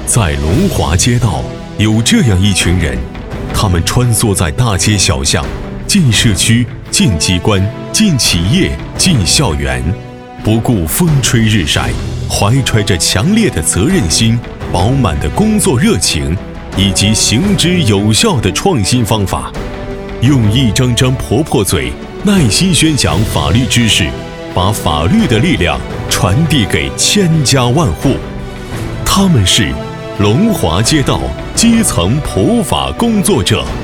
在龙华街道，有这样一群人，他们穿梭在大街小巷，进社区、进机关、进企业、进校园，不顾风吹日晒，怀揣着强烈的责任心、饱满的工作热情，以及行之有效的创新方法，用一张张婆婆嘴，耐心宣讲法律知识，把法律的力量传递给千家万户。他们是龙华街道基层普法工作者。